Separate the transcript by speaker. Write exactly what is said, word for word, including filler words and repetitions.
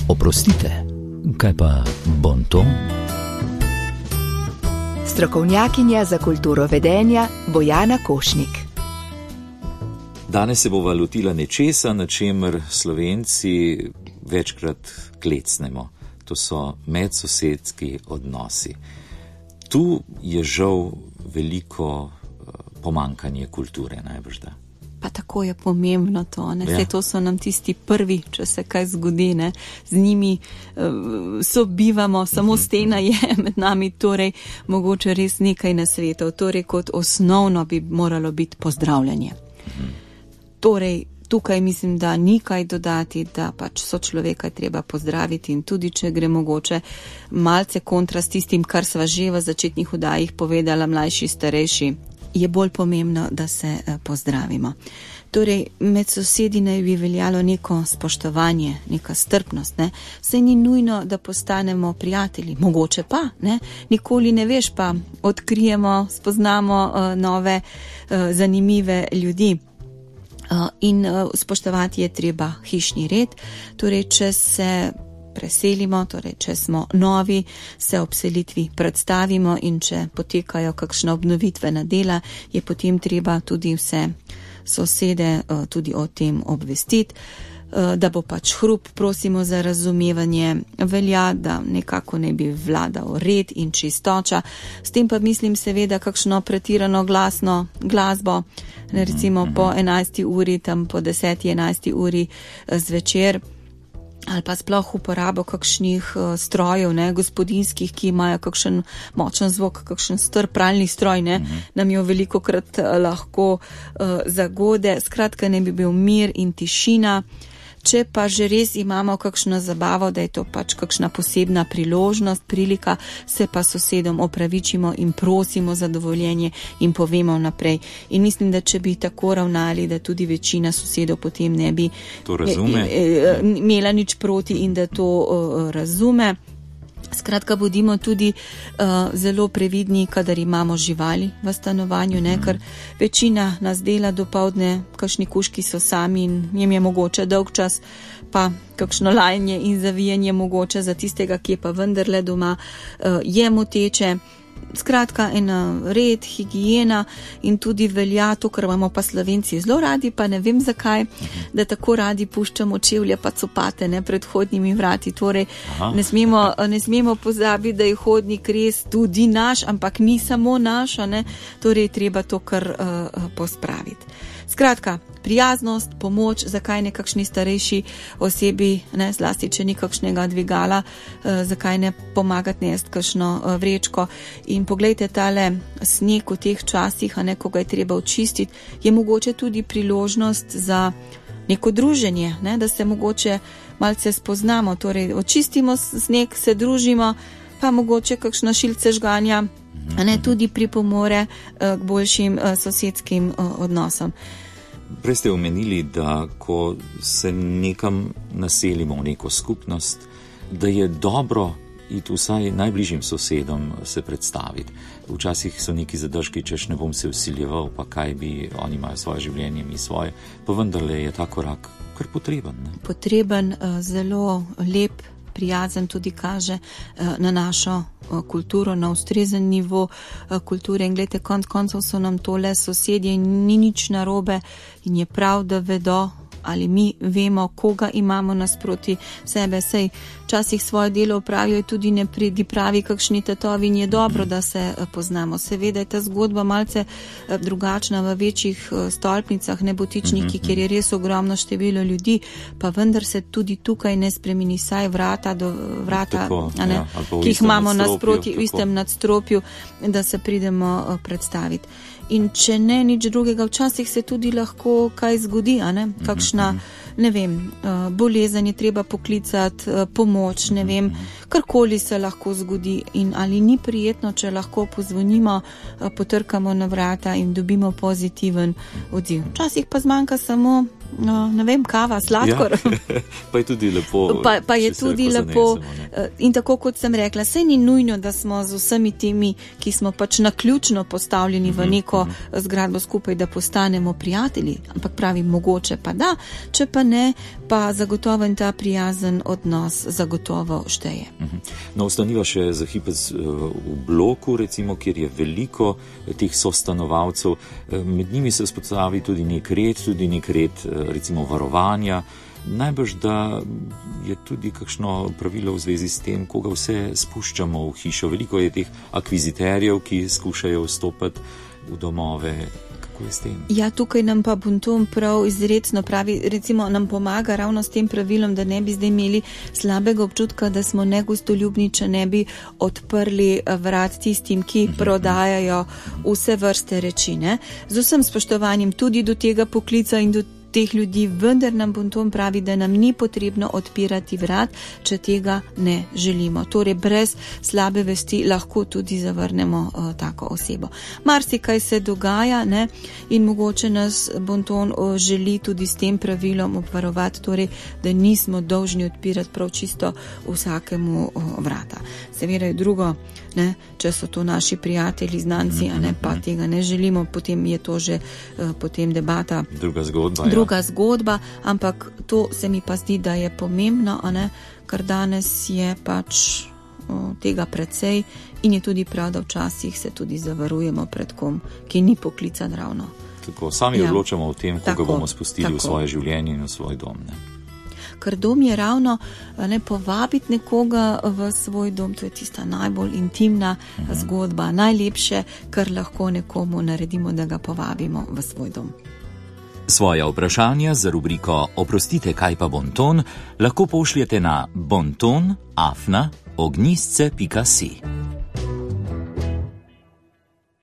Speaker 1: Oprostite, kaj pa bonton?
Speaker 2: Strokovnjakinja za kulturo vedenja Bojana Košnik.
Speaker 3: Danes se bova lotila nečesa, na čemer Slovenci večkrat klecnemo. To so medsosedski odnosi. Tu je žal veliko pomankanje kulture, najbrž da.
Speaker 4: Pa tako je pomembno to, ne?
Speaker 3: Ja.
Speaker 4: Saj to so nam tisti prvi, če se kaj zgodi, ne? Z njimi uh, sobivamo, samo stena je med nami, torej mogoče res nekaj nasvetov. Torej kot osnovno bi moralo biti pozdravljanje. Mhm. Torej, tukaj mislim, da ni kaj dodati, da pač sočloveka treba pozdraviti in tudi, če gre mogoče malce kontra s tistim, kar sva že v začetnih oddajih povedala, mlajši, starejši, je bolj pomembno, da se pozdravimo. Torej, med sosedi naj bi veljalo neko spoštovanje, neka strpnost, ne. Saj ni nujno, da postanemo prijatelji, mogoče pa, ne. Nikoli ne veš, pa odkrijemo, spoznamo uh, nove, uh, zanimive ljudi. Uh, in uh, spoštovati je treba hišni red, torej, če se preselimo, torej, če smo novi, se ob selitvi predstavimo in če potekajo kakšna obnovitvena dela, je potem treba tudi vse sosede uh, tudi o tem obvestiti, uh, da bo pač hrup, prosimo za razumevanje, velja, da nekako ne bi vladal red in čistoča, s tem pa mislim seveda kakšno pretirano glasno glasbo, ne, recimo po enajsti uri, tam po deseti, enajsti uri zvečer, ali pa sploh uporabo kakšnih uh, strojev, ne, gospodinskih, ki imajo kakšen močen zvok, kakšen star pralni stroj, ne, uh-huh. nam jo velikokrat uh, lahko uh, zagode. Skratka, ne bi bil mir in tišina. Če pa že res imamo kakšno zabavo, da je to pač kakšna posebna priložnost, prilika, se pa sosedom opravičimo in prosimo za dovoljenje in povemo naprej. In mislim, da če bi tako ravnali, da tudi večina sosedov potem ne bi
Speaker 3: to razume.
Speaker 4: imela nič proti in da to uh, razume. Skratka, bodimo tudi uh, zelo previdni, kadar imamo živali v stanovanju, ne, ker večina nas dela dopoldne, kakšni kužki so sami in jim je mogoče dolg čas, pa kakšno lajanje in zavijanje mogoče za tistega, ki je pa vendarle doma, uh, je moteče. Skratka, en red, higiena in tudi velja to, kar imamo pa Slovenci zelo radi, pa ne vem zakaj, da tako radi puščamo čevlje pa copate, ne, pred hodnimi vrati. Torej, ne smemo, ne smemo pozabiti, da je hodnik res tudi naš, ampak ni samo naš, ne, torej treba to kar uh, pospraviti. Skratka, prijaznost, pomoč, zakaj ne kakšni starejši osebi, ne, zlasti, če ni kakšnega dvigala, eh, zakaj ne pomagati nesti kakšno eh, vrečko. In poglejte, tale sneg v teh časih, a ne, ko ga je treba očistiti, je mogoče tudi priložnost za neko druženje, ne, da se mogoče malce spoznamo, torej očistimo sneg, se družimo, pa mogoče kakšno šilce žganja, a ne, tudi pripomore eh, k boljšim eh, sosedskim eh, odnosom.
Speaker 3: Prej ste omenili, da ko se nekam naselimo v neko skupnost, da je dobro iti vsaj najbližjim sosedom se predstaviti. Včasih so neki zadržki, češ ne bom se vsiljeval, pa kaj bi, oni imajo svoje življenje, mi svoje, pa vendarle je ta korak kar potreben. Ne?
Speaker 4: Potreben, zelo lep, prijazen tudi kaže na našo kulturo, na ustrezen nivo kulture. In gledajte, konc koncev so nam tole sosedje in ni nič narobe in je prav, da vedo, ali mi vemo, koga imamo nasproti sebe. Sej včasih svoje delo opravijo tudi nepridipravi kakšni tatovi in je dobro, da se poznamo. Seveda je ta zgodba malce drugačna v večjih stolpnicah, nebotičniki, kjer je res ogromno število ljudi, pa vendar se tudi tukaj ne spremeni, saj vrata do vrata,
Speaker 3: tako,
Speaker 4: a ne,
Speaker 3: ja,
Speaker 4: ki jih imamo nasproti v istem nadstropju, da se pridemo predstaviti. In če ne nič drugega, včasih se tudi lahko kaj zgodi, a ne? Kakšna, ne vem, bolezen je treba poklicati, pomoč, ne vem, karkoli se lahko zgodi. In ali ni prijetno, če lahko pozvonimo, potrkamo na vrata in dobimo pozitiven odziv. Včasih pa zmanjka samo no, ne vem, kava, sladkor.
Speaker 3: Ja, pa je tudi lepo.
Speaker 4: Pa, pa je tudi lepo. Zanesemo, in tako kot sem rekla, sej ni nujno, da smo z vsemi temi, ki smo pač naključno postavljeni v neko zgradbo skupaj, da postanemo prijatelji. Ampak pravi, mogoče pa da, če pa ne, pa zagotovo in ta prijazen odnos zagotovo šteje.
Speaker 3: No, ostaniva še za hipec v bloku, recimo, kjer je veliko teh sostanovalcev. Med njimi se vzpostavi tudi nek red, tudi nek red, recimo, varovanja. Najbrž, da je tudi kakšno pravilo v zvezi s tem, koga vse spuščamo v hišo. Veliko je teh akviziterjev, ki skušajo vstopati v domove. Kako je s tem?
Speaker 4: Ja, tukaj nam pa Bonton prav izrecno pravi, recimo nam pomaga ravno s tem pravilom, da ne bi zdaj imeli slabega občutka, da smo negostoljubni, če ne bi odprli vrat tistim, ki prodajajo vse vrste reči, ne? Z vsem spoštovanjem tudi do tega poklica in do teh ljudi, vendar nam Bonton pravi, da nam ni potrebno odpirati vrat, če tega ne želimo. Torej, brez slabe vesti lahko tudi zavrnemo uh, tako osebo. Marsikaj se dogaja, ne? In mogoče nas Bonton uh, želi tudi s tem pravilom obvarovati, torej, da nismo dolžni odpirati prav čisto vsakemu uh, vrata. Seveda je drugo, ne? Če so to naši prijatelji, znanci, a ne, pa tega ne želimo, potem je to že uh, potem debata.
Speaker 3: Druga zgodba, ja.
Speaker 4: Druga zgodba, ampak to se mi pa zdi, da je pomembno, a ne, ker danes je pač o, tega precej in je tudi prav, da včasih se tudi zavarujemo pred kom, ki ni poklican ravno.
Speaker 3: Tako, sami ja. odločamo o tem, koga
Speaker 4: tako,
Speaker 3: bomo spustili
Speaker 4: tako.
Speaker 3: v svoje življenje in v svoj dom. Ne?
Speaker 4: Ker dom je ravno, ne, povabiti nekoga v svoj dom, to je tista najbolj intimna uh-huh. zgodba, najlepše, kar lahko nekomu naredimo, da ga povabimo v svoj dom.
Speaker 1: Svoja vprašanja za rubriko Oprostite, kaj pa Bonton lahko pošljete na bonton afna ognjisce pika si.